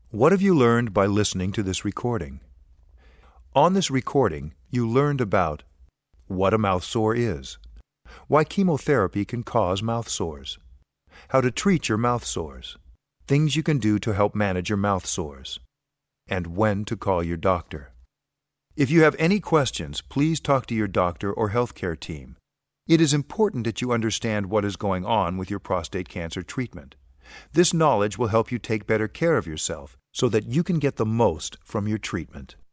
What have you learned by listening to this recording? On this recording, you learned about what a mouth sore is, why chemotherapy can cause mouth sores, how to treat your mouth sores, things you can do to help manage your mouth sores, and when to call your doctor. If you have any questions, please talk to your doctor or healthcare team. It is important that you understand what is going on with your prostate cancer treatment. This knowledge will help you take better care of yourself so that you can get the most from your treatment.